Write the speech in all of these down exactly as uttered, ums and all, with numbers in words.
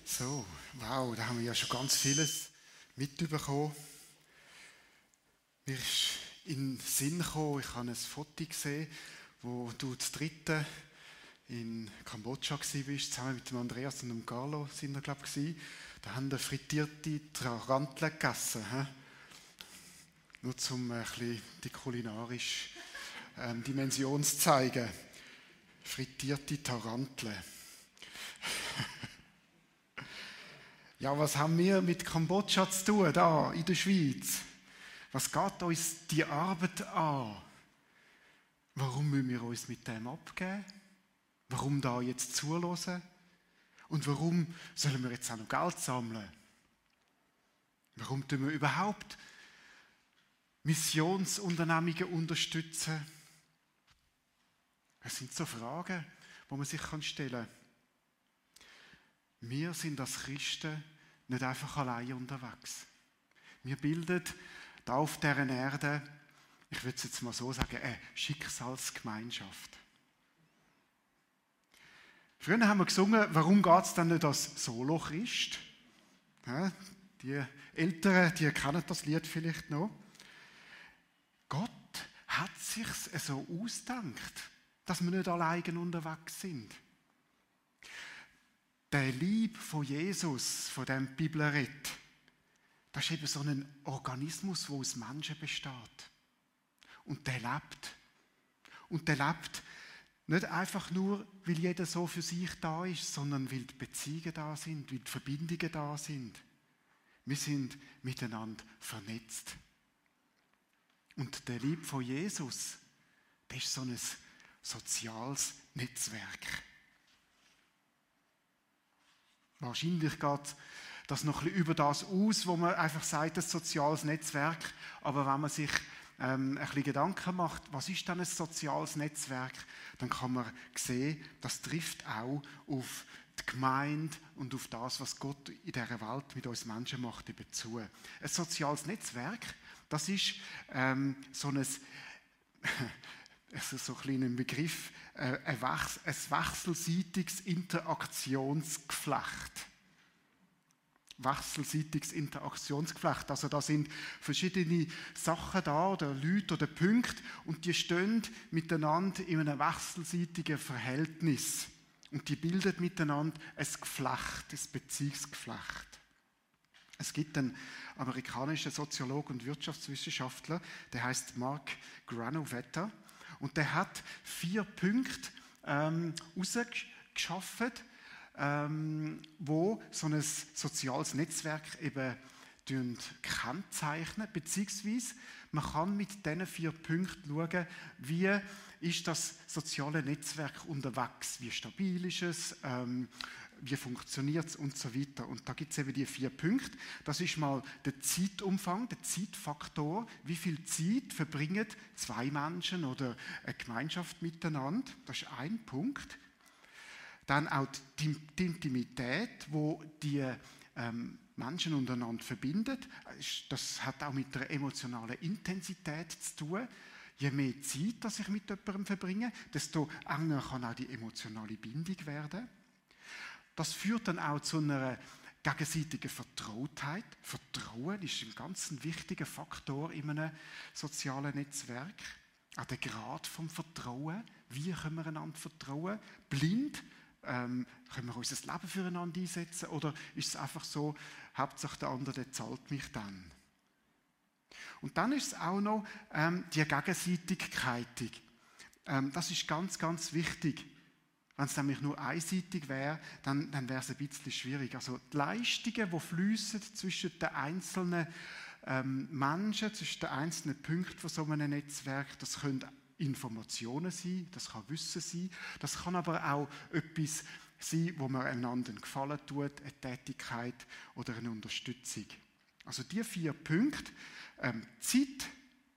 So, wow, da haben wir ja schon ganz vieles mitbekommen. Mir ist in den Sinn gekommen, ich habe ein Foto gesehen, wo du das dritte in Kambodscha warst, zusammen mit dem Andreas und dem Carlo sind wir, glaube ich. Da haben wir frittierte Taranteln gegessen. He? Nur um ein bisschen die kulinarische ähm, Dimension zu zeigen. Frittierte Taranteln. Ja, was haben wir mit Kambodscha zu tun, da in der Schweiz? Was geht uns die Arbeit an? Warum müssen wir uns mit dem abgeben? Warum da jetzt zuhören? Und warum sollen wir jetzt auch noch Geld sammeln? Warum tun wir überhaupt Missionsunternehmungen unterstützen? Das sind so Fragen, die man sich stellen kann. Wir sind als Christen nicht einfach allein unterwegs. Wir bilden da auf dieser Erde, ich würde es jetzt mal so sagen, eine Schicksalsgemeinschaft. Früher haben wir gesungen, warum geht es denn nicht als Solo-Christ? Ja, die Älteren, die kennen das Lied vielleicht noch. Gott hat sich so ausgedacht, dass wir nicht alleine unterwegs sind. Der Lieb von Jesus, von dem die Bibel redet, das ist eben so ein Organismus, der aus Menschen besteht. Und der lebt. Und der lebt nicht einfach nur, weil jeder so für sich da ist, sondern weil die Beziehungen da sind, weil die Verbindungen da sind. Wir sind miteinander vernetzt. Und der Lieb von Jesus, das ist so ein soziales Netzwerk. Wahrscheinlich geht das noch ein bisschen über das aus, wo man einfach sagt, das soziales Netzwerk. Aber wenn man sich ähm, ein bisschen Gedanken macht, was ist denn ein soziales Netzwerk, dann kann man sehen, das trifft auch auf die Gemeinde und auf das, was Gott in dieser Welt mit uns Menschen macht, eben zu. Ein soziales Netzwerk, das ist ähm, so ein also so ein kleiner Begriff, äh, ein, Wechsel, ein wechselseitiges Interaktionsgeflecht. Wechselseitiges Interaktionsgeflecht. Also da sind verschiedene Sachen da oder Leute oder Punkte und die stehen miteinander in einem wechselseitigen Verhältnis. Und die bilden miteinander ein Geflecht, ein Beziehungsgeflecht. Es gibt einen amerikanischen Soziologen und Wirtschaftswissenschaftler, der heißt Mark Granovetter. Und der hat vier Punkte ähm, herausgeschaffen, ähm, wo so ein soziales Netzwerk eben kennzeichnen, beziehungsweise man kann mit diesen vier Punkten schauen, wie ist das soziale Netzwerk unterwegs, wie stabil ist es, ähm, wie funktioniert es und so weiter. Und da gibt es eben die vier Punkte. Das ist mal der Zeitumfang, der Zeitfaktor. Wie viel Zeit verbringen zwei Menschen oder eine Gemeinschaft miteinander? Das ist ein Punkt. Dann auch die, die Intimität, wo die ähm, Menschen untereinander verbindet. Das hat auch mit der emotionalen Intensität zu tun. Je mehr Zeit, dass ich mit jemandem verbringe, desto enger kann auch die emotionale Bindung werden. Das führt dann auch zu einer gegenseitigen Vertrautheit. Vertrauen ist ein ganz wichtiger Faktor in einem sozialen Netzwerk. Auch der Grad vom Vertrauen. Wie können wir einander vertrauen? Blind? Ähm, können wir unser Leben füreinander einsetzen? Oder ist es einfach so, Hauptsache der andere, der zahlt mich dann? Und dann ist es auch noch ähm, die Gegenseitigkeit. Ähm, das ist ganz, ganz wichtig. Wenn es nämlich nur einseitig wäre, dann, dann wäre es ein bisschen schwierig. Also die Leistungen, die fließen zwischen den einzelnen ähm, Menschen, zwischen den einzelnen Punkten von so einem Netzwerk, das können Informationen sein, das kann Wissen sein, das kann aber auch etwas sein, wo man einander einen Gefallen tut, eine Tätigkeit oder eine Unterstützung. Also die vier Punkte, ähm, Zeit,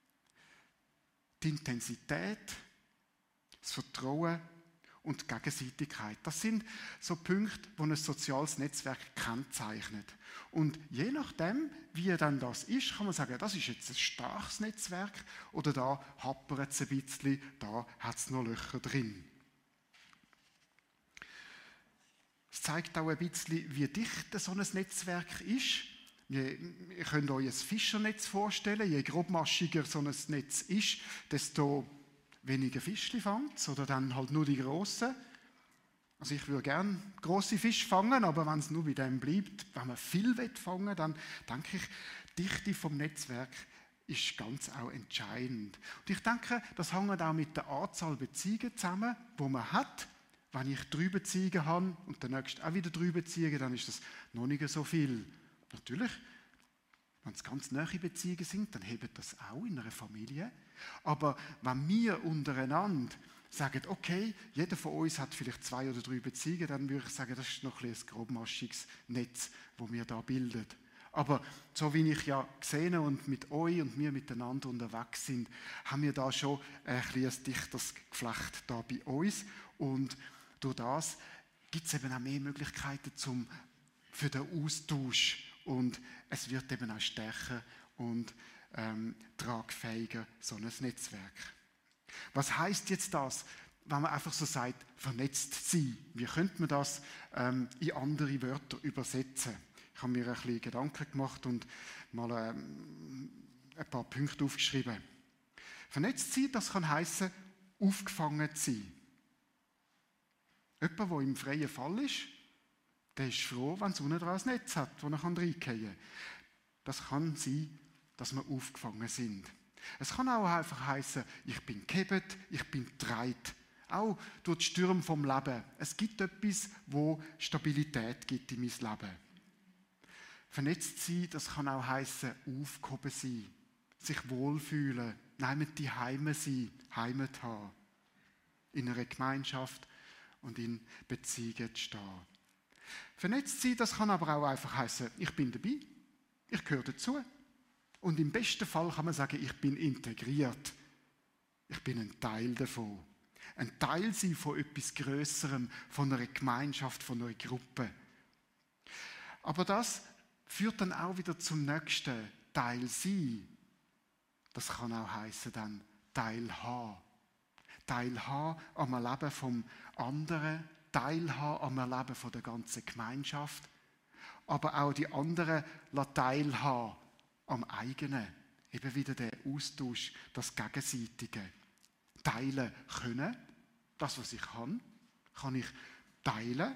die Intensität, das Vertrauen und die Gegenseitigkeit. Das sind so Punkte, die ein soziales Netzwerk kennzeichnet. Und je nachdem, wie dann das ist, kann man sagen, das ist jetzt ein starkes Netzwerk oder da happert es ein bisschen, da hat es noch Löcher drin. Es zeigt auch ein bisschen, wie dicht so ein Netzwerk ist. Ihr könnt euch ein Fischernetz vorstellen. Je grobmaschiger so ein Netz ist, desto weniger Fischchen fängt es, oder dann halt nur die grossen. Also ich würde gerne grosse Fische fangen, aber wenn es nur bei dem bleibt, wenn man viel fangen will, dann denke ich, die Dichte vom Netzwerk ist ganz auch entscheidend. Und ich denke, das hängt auch mit der Anzahl Beziehungen zusammen, die man hat. Wenn ich drei Beziehungen habe und der nächste auch wieder drei Beziehungen, dann ist das noch nicht so viel. Natürlich, wenn es ganz nahe Beziehungen sind, dann hebt das auch in einer Familie. Aber wenn wir untereinander sagen, okay, jeder von uns hat vielleicht zwei oder drei Beziehungen, dann würde ich sagen, das ist noch ein, ein grobmaschiges Netz, das wir da bilden. Aber so wie ich ja gesehen und mit euch und wir miteinander unterwegs sind, haben wir da schon ein, ein dichteres Geflecht da bei uns. Und durch das gibt es eben auch mehr Möglichkeiten zum, für den Austausch. Und es wird eben auch stärker und ähm, tragfähiger, so ein Netzwerk. Was heißt jetzt das, wenn man einfach so sagt, vernetzt sein? Wie könnte man das ähm, in andere Wörter übersetzen? Ich habe mir ein bisschen Gedanken gemacht und mal ähm, ein paar Punkte aufgeschrieben. Vernetzt sein, das kann heissen, aufgefangen zu sein. Jemand, der im freien Fall ist, der ist froh, wenn es unten dran ein Netz hat, wo er reingehen kann. Das kann sein, dass wir aufgefangen sind. Es kann auch einfach heissen, ich bin gehebt, ich bin getragen. Auch durch die Stürme vom Leben. Es gibt etwas, wo Stabilität gibt in meinem Leben. Vernetzt sein, das kann auch heissen, aufgehoben sein, sich wohlfühlen, nehmen die Heime sein, Heimat haben. In einer Gemeinschaft und in Beziehungen zu stehen. Vernetzt sein, das kann aber auch einfach heissen, ich bin dabei, ich gehöre dazu. Und im besten Fall kann man sagen, ich bin integriert. Ich bin ein Teil davon. Ein Teil sein von etwas Grösserem, von einer Gemeinschaft, von einer Gruppe. Aber das führt dann auch wieder zum nächsten Teil sein. Das kann auch heissen dann teilhaben. Teilhaben am Erleben vom anderen, teilhaben am Erleben von der ganzen Gemeinschaft, aber auch die anderen teilhaben am eigenen. Eben wieder der Austausch, das Gegenseitige. Teilen können, das, was ich kann, kann ich teilen.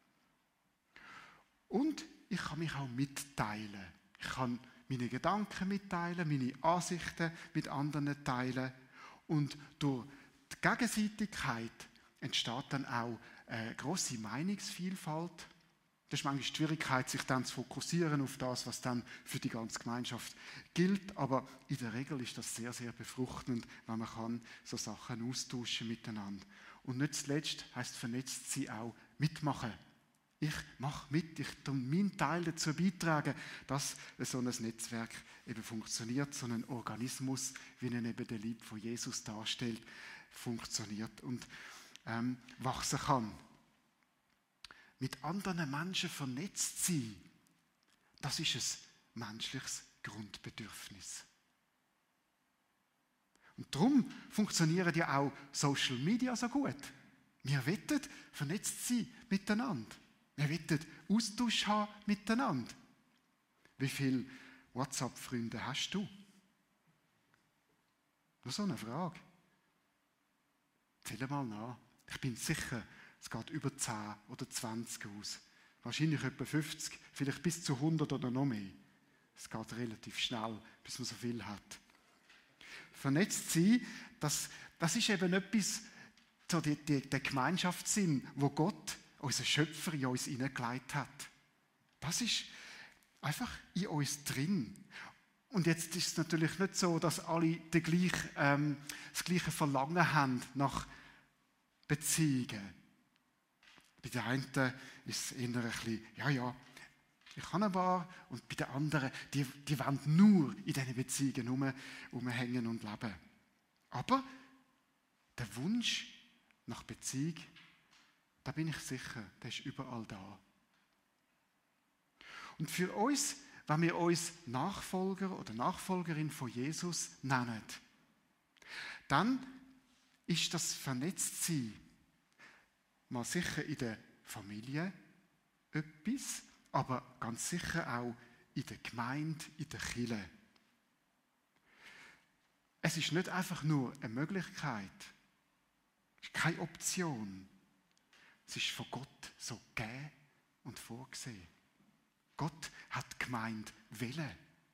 Und ich kann mich auch mitteilen. Ich kann meine Gedanken mitteilen, meine Ansichten mit anderen teilen. Und durch die Gegenseitigkeit entsteht dann auch eine grosse Meinungsvielfalt. Das ist manchmal die Schwierigkeit, sich dann zu fokussieren auf das, was dann für die ganze Gemeinschaft gilt. Aber in der Regel ist das sehr, sehr befruchtend, wenn man kann so Sachen austauschen miteinander. Und nicht zuletzt heisst vernetzt sie auch mitmachen. Ich mache mit, ich tue meinen Teil dazu beitragen, dass so ein Netzwerk eben funktioniert, so ein Organismus, wie ihn eben der Leib von Jesus darstellt, funktioniert und ähm, wachsen kann. Mit anderen Menschen vernetzt sein, das ist ein menschliches Grundbedürfnis. Und darum funktionieren ja auch Social Media so gut. Wir wollen vernetzt sein miteinander. Wir wollen Austausch haben miteinander. Wie viele WhatsApp-Freunde hast du? Nur so eine Frage. Zähl mal nach. Ich bin sicher, es geht über zehn oder zwanzig aus. Wahrscheinlich etwa fünfzig, vielleicht bis zu hundert oder noch mehr. Es geht relativ schnell, bis man so viel hat. Vernetzt sein, das, das ist eben etwas, so die, die, der Gemeinschaftssinn, wo Gott, unser Schöpfer, in uns hineingelegt hat. Das ist einfach in uns drin. Und jetzt ist es natürlich nicht so, dass alle die gleiche, ähm, das gleiche Verlangen haben nach Beziehungen. Bei den einen ist es eher ein bisschen, ja, ja, ich habe ein paar. Und bei den anderen, die, die wollen nur in diesen Beziehungen rum, rumhängen und leben. Aber der Wunsch nach Beziehung, da bin ich sicher, der ist überall da. Und für uns, wenn wir uns Nachfolger oder Nachfolgerin von Jesus nennen, dann ist das Vernetztsein mal sicher in der Familie, etwas, aber ganz sicher auch in der Gemeinde, in der Kirche. Es ist nicht einfach nur eine Möglichkeit, es ist keine Option. Es ist von Gott so gegeben und vorgesehen. Gott hat die Gemeinde wollen.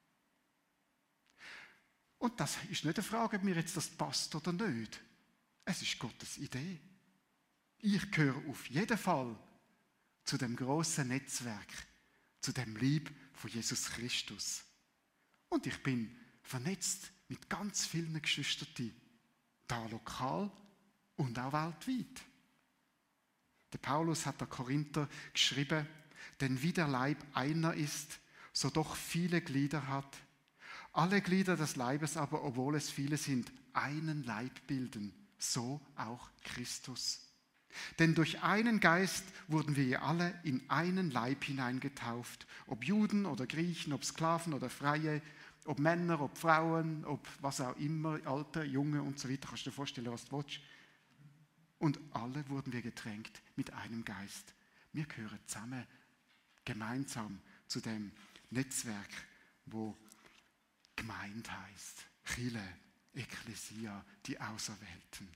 Und das ist nicht eine Frage, ob mir jetzt das passt oder nicht. Es ist Gottes Idee. Ich gehöre auf jeden Fall zu dem grossen Netzwerk, zu dem Lieb von Jesus Christus. Und ich bin vernetzt mit ganz vielen Geschwistern, da lokal und auch weltweit. Der Paulus hat der Korinther geschrieben, denn wie der Leib einer ist, so doch viele Glieder hat. Alle Glieder des Leibes aber, obwohl es viele sind, einen Leib bilden, so auch Christus. Denn durch einen Geist wurden wir alle in einen Leib hineingetauft, ob Juden oder Griechen, ob Sklaven oder Freie, ob Männer, ob Frauen, ob was auch immer, Alte, Junge und so weiter. Kannst du dir vorstellen, was du willst? Und alle wurden wir getränkt mit einem Geist. Wir gehören zusammen, gemeinsam zu dem Netzwerk, wo Gemeinde heisst. Kirche, Ekklesia, die Auserwählten.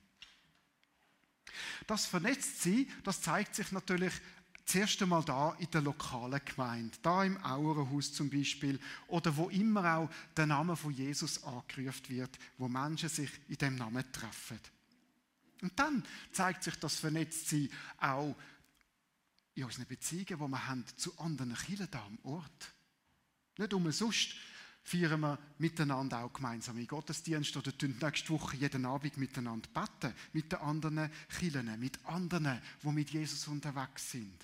Das Vernetztsein, das zeigt sich natürlich zuerst einmal da in der lokalen Gemeinde, da im Auerenhaus zum Beispiel, oder wo immer auch der Name von Jesus angerufen wird, wo Menschen sich in dem Namen treffen. Und dann zeigt sich das Vernetztsein auch in unseren Beziehungen, die wir haben zu anderen Kirchen da am Ort. Nicht umsonst feiern wir miteinander auch gemeinsame Gottesdienste oder tun nächste Woche jeden Abend miteinander beten, mit den anderen Kirchen, mit anderen, die mit Jesus unterwegs sind.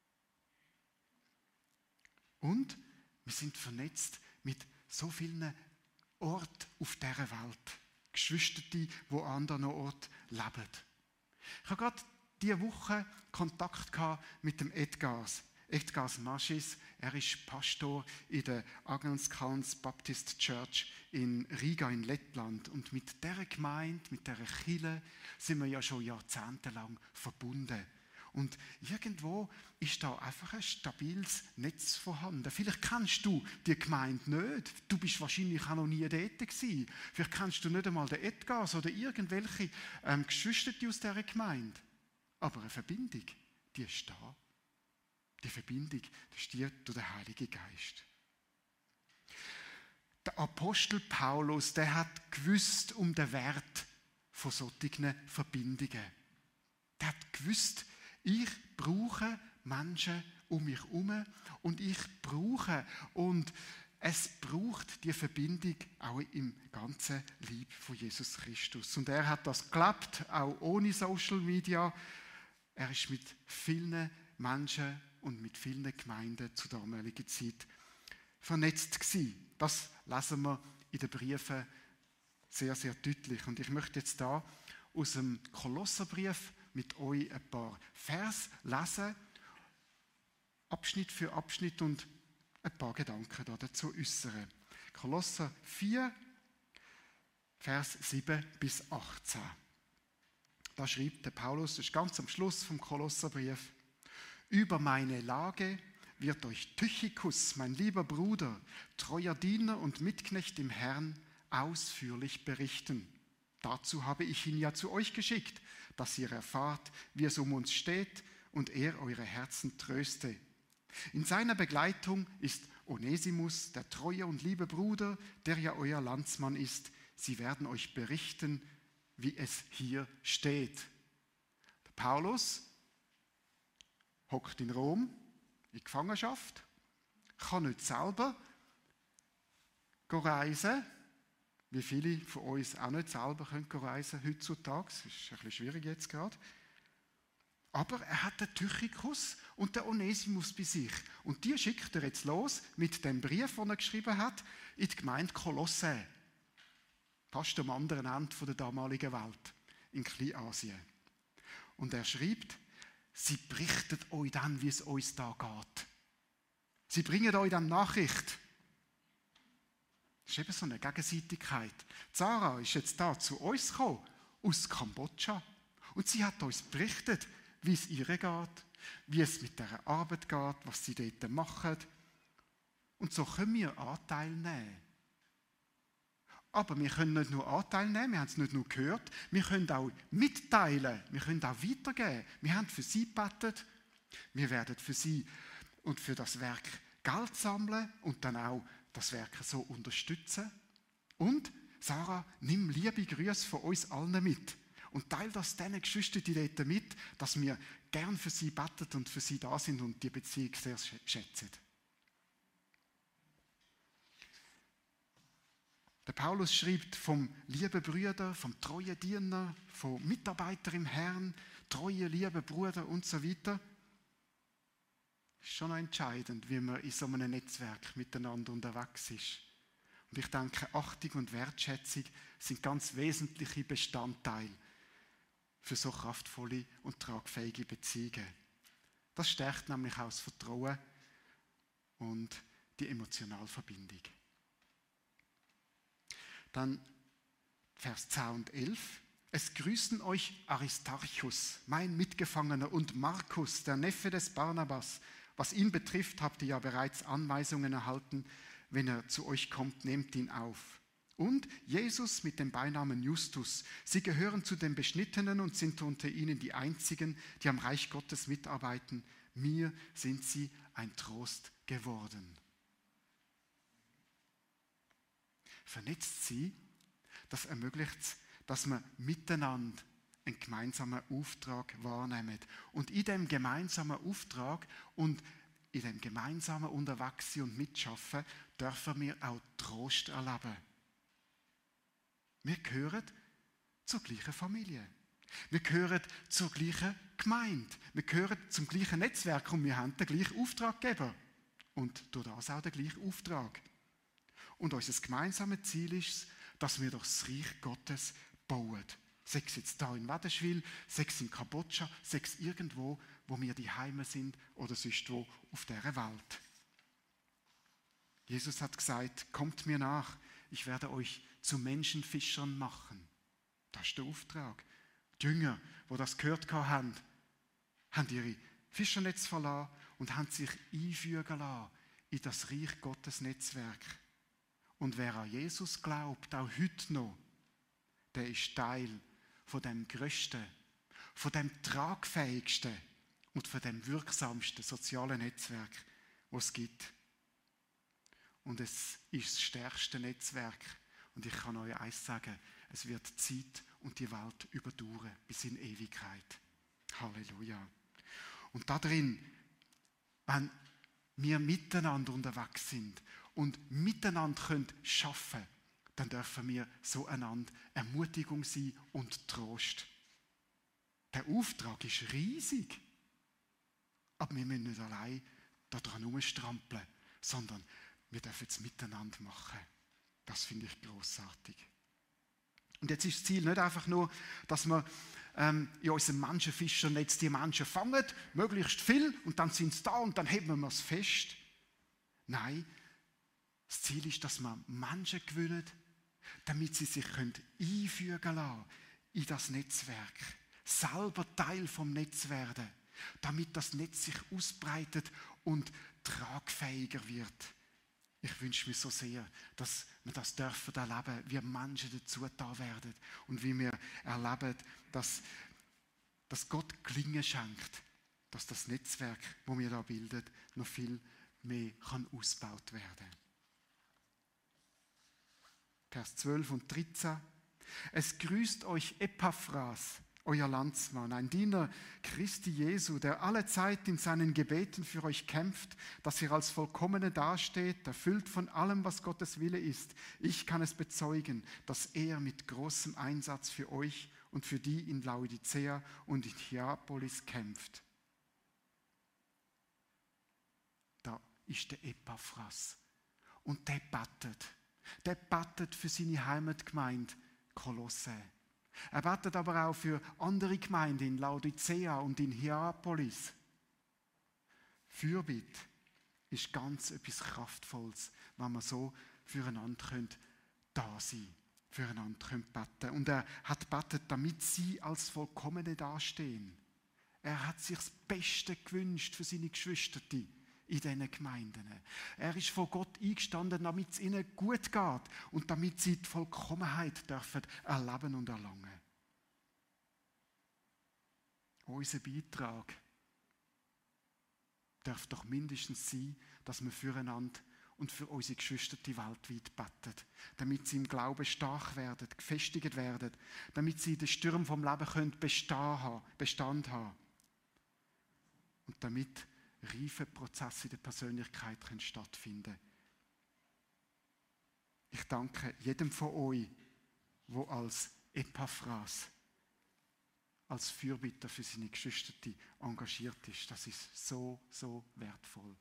Und wir sind vernetzt mit so vielen Orten auf dieser Welt. Geschwister, die an anderen Orten leben. Ich habe gerade diese Woche Kontakt gehabt mit dem Edgars. Edgars Maschis, er ist Pastor in der Agnes Kalns Baptist Church in Riga in Lettland. Und mit dieser Gemeinde, mit dieser Kirche sind wir ja schon jahrzehntelang verbunden. Und irgendwo ist da einfach ein stabiles Netz vorhanden. Vielleicht kennst du die Gemeinde nicht. Du bist wahrscheinlich auch noch nie dort gewesen. Vielleicht kennst du nicht einmal den Edgars oder irgendwelche ähm, Geschwister aus dieser Gemeinde. Aber eine Verbindung, die ist da. Die Verbindung, das ist die durch den Heiligen Geist. Der Apostel Paulus, der hat gewusst um den Wert von solchen Verbindungen. Der hat gewusst, ich brauche Menschen um mich herum und ich brauche und es braucht die Verbindung auch im ganzen Lieb von Jesus Christus. Und er hat das gelebt, auch ohne Social Media. Er ist mit vielen Menschen und mit vielen Gemeinden zur damaligen Zeit vernetzt gewesen. Das lesen wir in den Briefen sehr, sehr deutlich. Und ich möchte jetzt da aus dem Kolosserbrief mit euch ein paar Vers lesen, Abschnitt für Abschnitt und ein paar Gedanken dazu äußern. Kolosser vier, Vers sieben bis achtzehn. Da schreibt der Paulus, das ist ganz am Schluss vom Kolosserbrief: Über meine Lage wird euch Tychikus, mein lieber Bruder, treuer Diener und Mitknecht im Herrn, ausführlich berichten. Dazu habe ich ihn ja zu euch geschickt, dass ihr erfahrt, wie es um uns steht und er eure Herzen tröste. In seiner Begleitung ist Onesimus, der treue und liebe Bruder, der ja euer Landsmann ist. Sie werden euch berichten, wie es hier steht. Der Paulus hockt in Rom, in Gefangenschaft, kann nicht selber reisen, wie viele von uns auch nicht selber können reisen heutzutage. Das ist ein bisschen schwierig jetzt gerade. Aber er hat den Tychikus und den Onesimus bei sich. Und die schickt er jetzt los mit dem Brief, den er geschrieben hat, in die Gemeinde Kolosse. Fast am anderen Ende der damaligen Welt, in Kleinasien. Und er schreibt, sie berichten euch dann, wie es uns da geht. Sie bringen euch dann Nachricht. Das ist eben so eine Gegenseitigkeit. Zara ist jetzt da zu uns gekommen, aus Kambodscha. Und sie hat uns berichtet, wie es ihr geht, wie es mit dieser Arbeit geht, was sie dort machen. Und so können wir Anteil nehmen. Aber wir können nicht nur Anteil nehmen, wir haben es nicht nur gehört, wir können auch mitteilen, wir können auch weitergeben. Wir haben für sie gebetet, wir werden für sie und für das Werk Geld sammeln und dann auch das Werk so unterstützen. Und Sarah, nimm liebe Grüße von uns allen mit und teile das diesen Geschwistern dort mit, dass wir gern für sie beten und für sie da sind und die Beziehung sehr schätzen. Der Paulus schreibt vom lieben Brüder, vom treuen Diener, vom Mitarbeiter im Herrn, treue, liebe Bruder und so weiter. Es ist schon noch entscheidend, wie man in so einem Netzwerk miteinander unterwegs ist. Und ich denke, Achtung und Wertschätzung sind ganz wesentliche Bestandteile für so kraftvolle und tragfähige Beziehungen. Das stärkt nämlich auch das Vertrauen und die emotionale Verbindung. Dann Vers zehn und elf. Es grüßen euch Aristarchus, mein Mitgefangener, und Markus, der Neffe des Barnabas. Was ihn betrifft, habt ihr ja bereits Anweisungen erhalten. Wenn er zu euch kommt, nehmt ihn auf. Und Jesus mit dem Beinamen Justus. Sie gehören zu den Beschnittenen und sind unter ihnen die Einzigen, die am Reich Gottes mitarbeiten. Mir sind sie ein Trost geworden. Vernetzt sie, das ermöglicht es, dass wir miteinander einen gemeinsamen Auftrag wahrnehmen. Und in dem gemeinsamen Auftrag und in dem gemeinsamen Unterwegssein und Mitschaffen dürfen wir auch Trost erleben. Wir gehören zur gleichen Familie. Wir gehören zur gleichen Gemeinde. Wir gehören zum gleichen Netzwerk und wir haben den gleichen Auftraggeber. Und durch das auch den gleichen Auftrag. Und unser gemeinsames Ziel ist es, dass wir doch das Reich Gottes bauen. Sei es jetzt hier in Wädenswil, sei es in Kambodscha, sei es irgendwo, wo wir die Heime sind oder sonst wo auf dieser Welt. Jesus hat gesagt, kommt mir nach, ich werde euch zu Menschenfischern machen. Das ist der Auftrag. Die Jünger, die das gehört haben, haben ihre Fischernetz verlassen und haben sich einfügen lassen in das Reich Gottes Netzwerk. Und wer an Jesus glaubt, auch heute noch, der ist Teil von dem grössten, von dem tragfähigsten und von dem wirksamsten sozialen Netzwerk, das es gibt. Und es ist das stärkste Netzwerk. Und ich kann euch eins sagen, es wird Zeit und die Welt überdauern bis in Ewigkeit. Halleluja. Und da drin, wenn wir miteinander unterwegs sind und miteinander können schaffen, dann dürfen wir so einander Ermutigung sein und Trost. Der Auftrag ist riesig, aber wir müssen nicht allein daran herumstrampeln, sondern wir dürfen es miteinander machen. Das finde ich grossartig. Und jetzt ist das Ziel nicht einfach nur, dass wir ähm, in unserem Menschenfischernetz die Menschen fangen, möglichst viel, und dann sind sie da und dann heben wir es fest. Nein, das Ziel ist, dass wir Menschen gewinnen, damit sie sich einfügen lassen in das Netzwerk, selber Teil vom Netz werden, damit das Netz sich ausbreitet und tragfähiger wird. Ich wünsche mir so sehr, dass wir das dürfen erleben, wie Menschen dazu da werden und wie wir erleben, dass, dass Gott Gelingen schenkt, dass das Netzwerk, das wir da bilden, noch viel mehr kann ausgebaut werden. Vers zwölf und dreizehn. Es grüßt euch Epaphras, euer Landsmann, ein Diener Christi Jesu, der alle Zeit in seinen Gebeten für euch kämpft, dass ihr als Vollkommene dasteht, erfüllt von allem, was Gottes Wille ist. Ich kann es bezeugen, dass er mit großem Einsatz für euch und für die in Laodicea und in Hierapolis kämpft. Da ist der Epaphras und der betet. Der betet für seine Heimatgemeinde Kolosse. Er betet aber auch für andere Gemeinden in Laodicea und in Hierapolis. Fürbitte ist ganz etwas Kraftvolles, wenn wir so füreinander da sein können, füreinander beten können. Und er hat betet, damit sie als Vollkommene dastehen. Er hat sich das Beste gewünscht für seine Geschwister in diesen Gemeinden. Er ist vor Gott eingestanden, damit es ihnen gut geht und damit sie die Vollkommenheit dürfen erleben und erlangen. Unser Beitrag darf doch mindestens sein, dass wir füreinander und für unsere Geschwister weltweit beten, damit sie im Glauben stark werden, gefestigt werden, damit sie den Stürmen vom Leben können Bestand haben, Bestand haben und damit reife Prozesse in der Persönlichkeit können stattfinden. Ich danke jedem von euch, der als Epaphras, als Fürbitter für seine Geschwister engagiert ist. Das ist so, so wertvoll.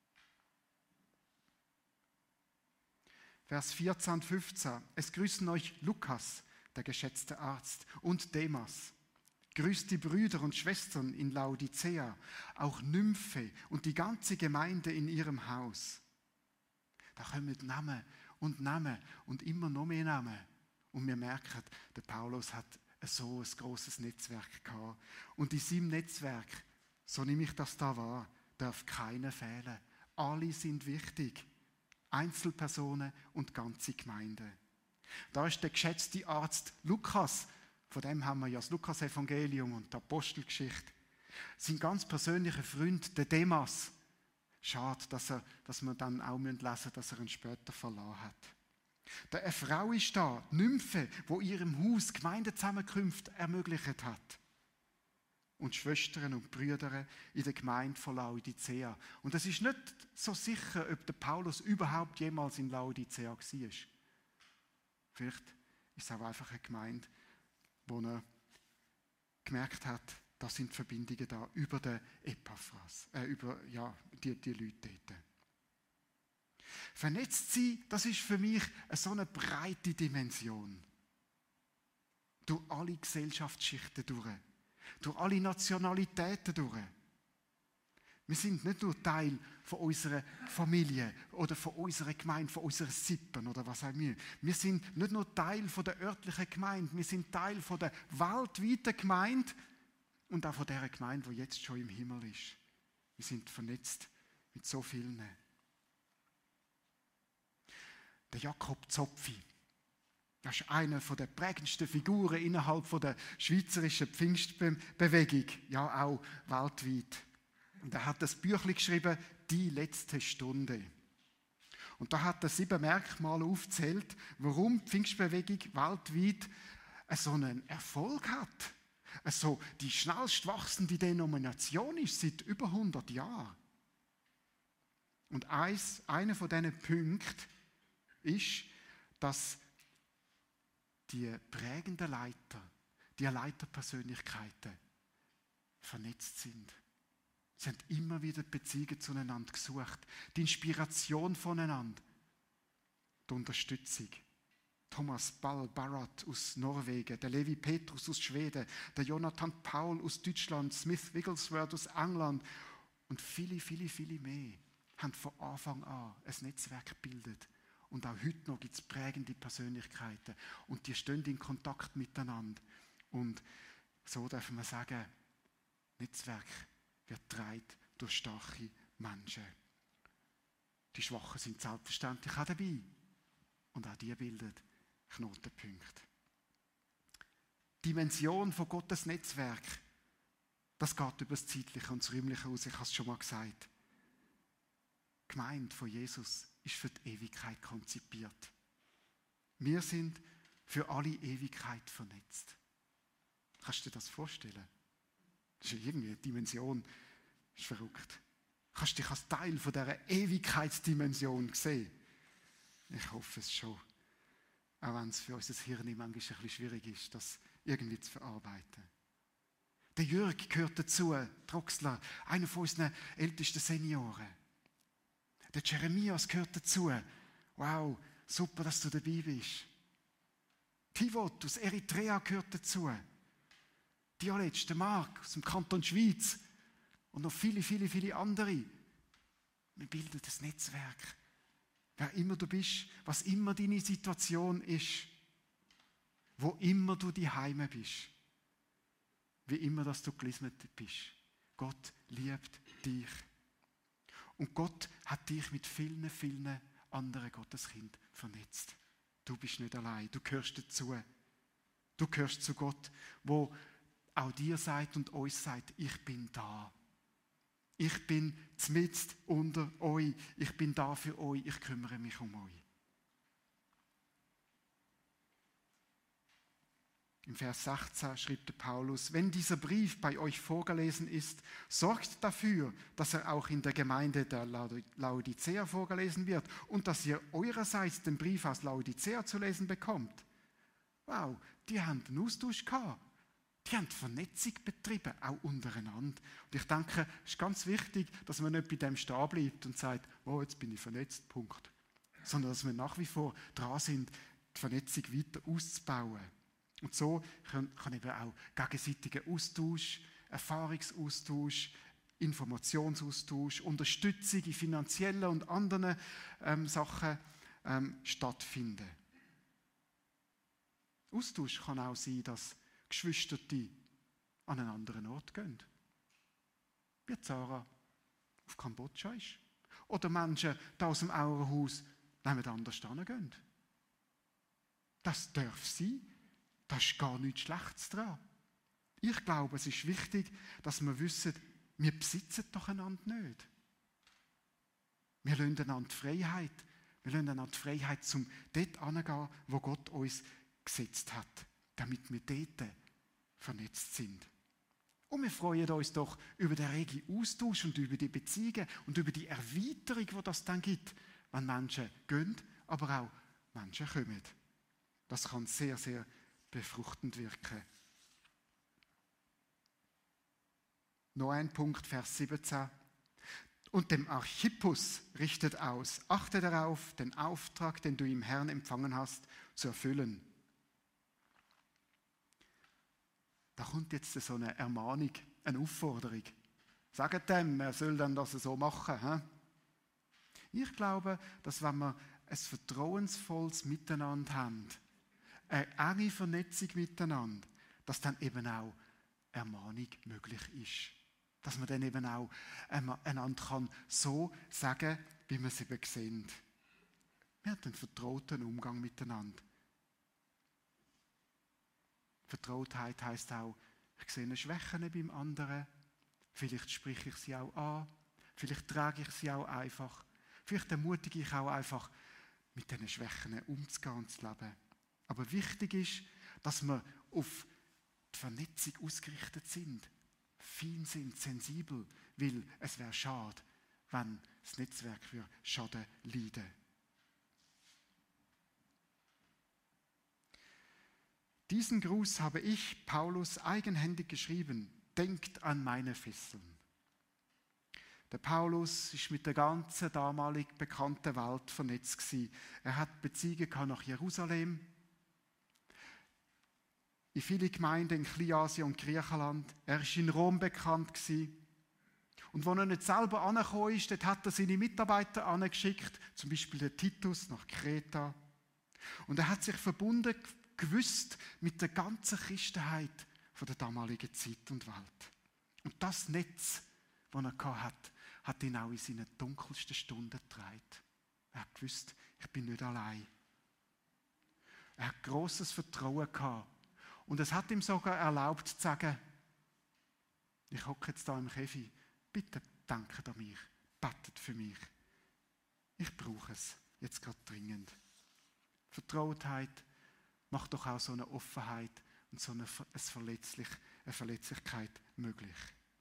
Vers vierzehn und fünfzehn. Es grüßen euch Lukas, der geschätzte Arzt, und Demas. Grüßt die Brüder und Schwestern in Laodicea, auch Nymphe und die ganze Gemeinde in ihrem Haus. Da kommen Namen und Namen und immer noch mehr Namen. Und wir merken, der Paulus hat so ein grosses Netzwerk gehabt. Und in seinem Netzwerk, so nehme ich das da wahr, darf keiner fehlen. Alle sind wichtig. Einzelpersonen und ganze Gemeinden. Da ist der geschätzte Arzt Lukas, von dem haben wir ja das Lukas-Evangelium und die Apostelgeschichte. Sein ganz persönlicher Freund, der Demas. Schade, dass, er, dass wir dann auch lesen müssen, dass er ihn später verlassen hat. Da eine Frau ist da, Nymphe, die ihrem Haus Gemeindezusammenkünfte ermöglicht hat. Und Schwestern und Brüder in der Gemeinde von Laodicea. Und es ist nicht so sicher, ob der Paulus überhaupt jemals in Laodicea war. Vielleicht ist es auch einfach eine Gemeinde, wo er gemerkt hat, da sind Verbindungen da über den Epaphras, äh, über ja, die, die Leute dort. Vernetzt sein, das ist für mich eine so eine breite Dimension. Durch alle Gesellschaftsschichten durch. Durch alle Nationalitäten durch. Wir sind nicht nur Teil von unserer Familie oder von unserer Gemeinde, von unserer Sippen oder was auch immer. Wir sind nicht nur Teil von der örtlichen Gemeinde, wir sind Teil von der weltweiten Gemeinde und auch von der Gemeinde, die jetzt schon im Himmel ist. Wir sind vernetzt mit so vielen. Der Jakob Zopfi. Das ist eine der prägendsten Figuren innerhalb der schweizerischen Pfingstbewegung, ja auch weltweit. Und er hat das Büchlein geschrieben, «Die letzte Stunde». Und da hat er sieben Merkmale aufgezählt, warum die Pfingstbewegung weltweit so einen Erfolg hat. Also die schnellst wachsende Denomination ist seit über hundert Jahren. Und eins, einer von diesen Punkten ist, dass die prägenden Leiter, die Leiterpersönlichkeiten vernetzt sind. Sie haben immer wieder Beziehungen zueinander gesucht, die Inspiration voneinander, die Unterstützung. Thomas Ball Barrett aus Norwegen, der Levi Petrus aus Schweden, der Jonathan Paul aus Deutschland, Smith Wigglesworth aus England und viele, viele, viele mehr haben von Anfang an ein Netzwerk gebildet. Und auch heute noch gibt es prägende Persönlichkeiten. Und die stehen in Kontakt miteinander. Und so dürfen wir sagen, Netzwerk wird getragen durch starke Menschen. Die Schwachen sind selbstverständlich auch dabei. Und auch die bilden Knotenpunkte. Die Dimension von Gottes Netzwerk, das geht über das Zeitliche und das Räumliche aus. Ich habe es schon mal gesagt. Die Gemeinde von Jesus ist für die Ewigkeit konzipiert. Wir sind für alle Ewigkeit vernetzt. Kannst du dir das vorstellen? Das ist irgendwie eine Dimension, das ist verrückt. Kannst du dich als Teil von dieser Ewigkeitsdimension sehen? Ich hoffe es schon. Auch wenn es für unser Hirn manchmal ein bisschen schwierig ist, das irgendwie zu verarbeiten. Der Jörg gehört dazu, Troxler, einer von unseren ältesten Senioren. Der Jeremias gehört dazu. Wow, super, dass du dabei bist. Tivot aus Eritrea gehört dazu. Dioletsch, der Marc aus dem Kanton Schweiz und noch viele, viele, viele andere. Wir bilden das Netzwerk. Wer immer du bist, was immer deine Situation ist, wo immer du daheim bist, wie immer, dass du gelismet bist. Gott liebt dich. Und Gott hat dich mit vielen, vielen anderen Gotteskindern vernetzt. Du bist nicht allein, du gehörst dazu. Du gehörst zu Gott, wo auch dir sagt und uns sagt, ich bin da. Ich bin mitten unter euch. Ich bin da für euch. Ich kümmere mich um euch. Im Vers sechzehn schrieb der Paulus, wenn dieser Brief bei euch vorgelesen ist, sorgt dafür, dass er auch in der Gemeinde der Laodicea vorgelesen wird und dass ihr eurerseits den Brief aus Laodicea zu lesen bekommt. Wow, die haben einen Austausch gehabt. Die haben Vernetzung betrieben, auch untereinander. Und ich denke, es ist ganz wichtig, dass man nicht bei dem stehen bleibt und sagt, oh, jetzt bin ich vernetzt, Punkt. Sondern dass wir nach wie vor dran sind, die Vernetzung weiter auszubauen. Und so kann, kann eben auch gegenseitiger Austausch, Erfahrungsaustausch, Informationsaustausch, Unterstützung in finanziellen und anderen ähm, Sachen ähm, stattfinden. Austausch kann auch sein, dass Geschwister an einen anderen Ort gehen. Wie Zara auf Kambodscha ist. Oder Menschen die aus dem Auerhaus jemand anders hingehen. Das darf sein. Da ist gar nichts Schlechtes dran. Ich glaube, es ist wichtig, dass wir wissen, wir besitzen doch einander nicht. Wir lassen einander die Freiheit. Wir lassen einander die Freiheit, um dort hinzugehen, wo Gott uns gesetzt hat, damit wir dort vernetzt sind. Und wir freuen uns doch über den regen Austausch und über die Beziehungen und über die Erweiterung, die das dann gibt, wenn Menschen gehen, aber auch Menschen kommen. Das kann sehr, sehr befruchtend wirken. Noch ein Punkt, Vers siebzehn. Und dem Archippus richtet aus, achte darauf, den Auftrag, den du im Herrn empfangen hast, zu erfüllen. Da kommt jetzt so eine Ermahnung, eine Aufforderung. Sagt dem, er soll dann das so machen. He? Ich glaube, dass wenn wir ein vertrauensvolles Miteinander haben, eine enge Vernetzung miteinander, dass dann eben auch Ermahnung möglich ist. Dass man dann eben auch einander kann so sagen, wie wir es eben sehen. Wir haben einen vertrauten Umgang miteinander. Vertrautheit heisst auch, ich sehe eine Schwäche beim anderen, vielleicht spreche ich sie auch an, vielleicht trage ich sie auch einfach, vielleicht ermutige ich auch einfach, mit diesen Schwächen umzugehen und zu leben. Aber wichtig ist, dass wir auf die Vernetzung ausgerichtet sind, fein sind, sensibel, weil es wäre schade, wenn das Netzwerk für Schaden leiden. Diesen Gruß habe ich, Paulus, eigenhändig geschrieben. Denkt an meine Fesseln. Der Paulus ist mit der ganzen damalig bekannten Welt vernetzt gewesen. Er hat Beziehungen nach Jerusalem, in viele Gemeinden in Kleinasien und Griechenland. Er war in Rom bekannt gewesen. Und als er nicht selber angekommen ist, dort hat er seine Mitarbeiter angeschickt, zum Beispiel den Titus nach Kreta. Und er hat sich verbunden gewusst mit der ganzen Christenheit von der damaligen Zeit und Welt. Und das Netz, das er hatte, hat ihn auch in seinen dunkelsten Stunden getragen. Er hat gewusst, ich bin nicht allein. Er hat grosses Vertrauen gehabt. Und es hat ihm sogar erlaubt zu sagen, ich hocke jetzt da im Käfig, bitte denkt an mich, betet für mich. Ich brauche es jetzt gerade dringend. Vertrautheit macht doch auch so eine Offenheit und so eine, Verletzlich, eine Verletzlichkeit möglich.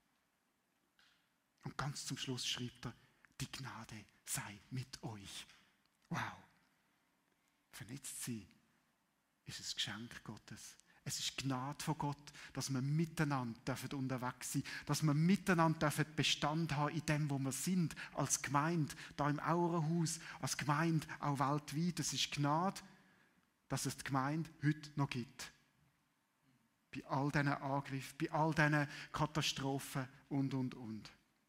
Und ganz zum Schluss schreibt er, die Gnade sei mit euch. Wow! Vernetzt sein ist ein Geschenk Gottes. Es ist Gnade von Gott, dass wir miteinander unterwegs sein dürfen, dass wir miteinander Bestand haben in dem, wo wir sind, als Gemeinde, da im Auerhaus, als Gemeinde auch weltweit. Es ist Gnade, dass es die Gemeinde heute noch gibt. Bei all diesen Angriffen, bei all diesen Katastrophen und, und, und.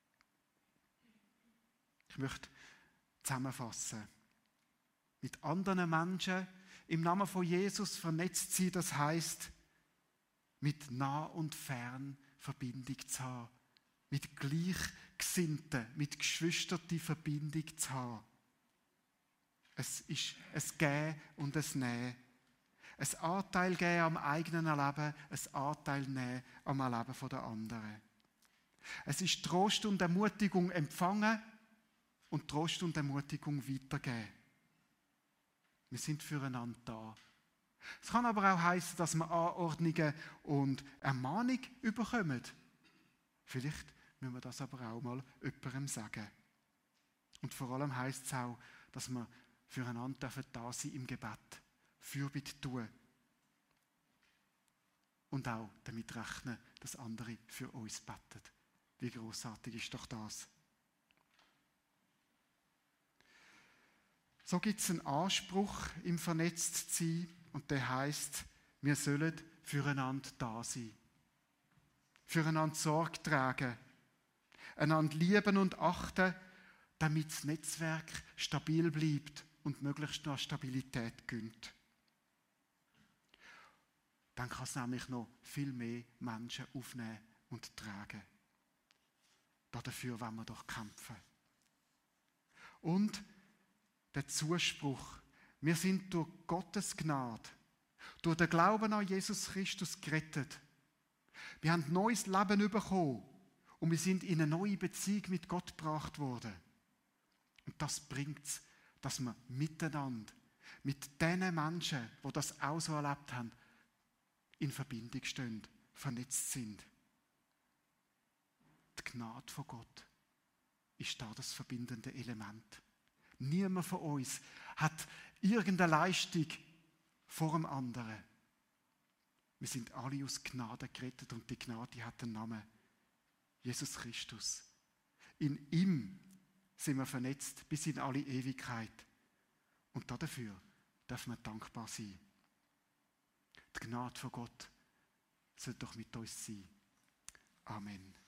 Ich möchte zusammenfassen. Mit anderen Menschen im Namen von Jesus vernetzt sein, das heisst, mit nah und fern Verbindung zu haben. mit Gleichgesinnten, mit Geschwistern die Verbindung zu haben. Es ist ein Geben und ein Nehmen. Ein Anteil geben am eigenen Leben, ein Anteil nehmen am Leben der anderen. Es ist Trost und Ermutigung empfangen und Trost und Ermutigung weitergeben. Wir sind füreinander da. Es kann aber auch heißen, dass wir Anordnungen und Ermahnung bekommen. Vielleicht müssen wir das aber auch mal jemandem sagen. Und vor allem heisst es auch, dass wir füreinander da sein im Gebet, Fürbitte tun. Und auch damit rechnen, dass andere für uns beten. Wie grossartig ist doch das? So gibt es einen Anspruch im Vernetztsein und der heisst, wir sollen füreinander da sein. Füreinander Sorge tragen. Einander lieben und achten, damit das Netzwerk stabil bleibt und möglichst noch Stabilität gönnt. Dann kann es nämlich noch viel mehr Menschen aufnehmen und tragen. Dafür wollen wir doch kämpfen. Und der Zuspruch. Wir sind durch Gottes Gnade, durch den Glauben an Jesus Christus gerettet. Wir haben ein neues Leben bekommen und wir sind in eine neue Beziehung mit Gott gebracht worden. Und das bringt es, dass wir miteinander, mit den Menschen, die das auch so erlebt haben, in Verbindung stehen, vernetzt sind. Die Gnade von Gott ist da das verbindende Element. Niemand von uns hat irgendeine Leistung vor dem anderen. Wir sind alle aus Gnade gerettet und die Gnade hat den Namen Jesus Christus. In ihm sind wir vernetzt bis in alle Ewigkeit. Und dafür dürfen wir dankbar sein. Die Gnade von Gott soll doch mit uns sein. Amen.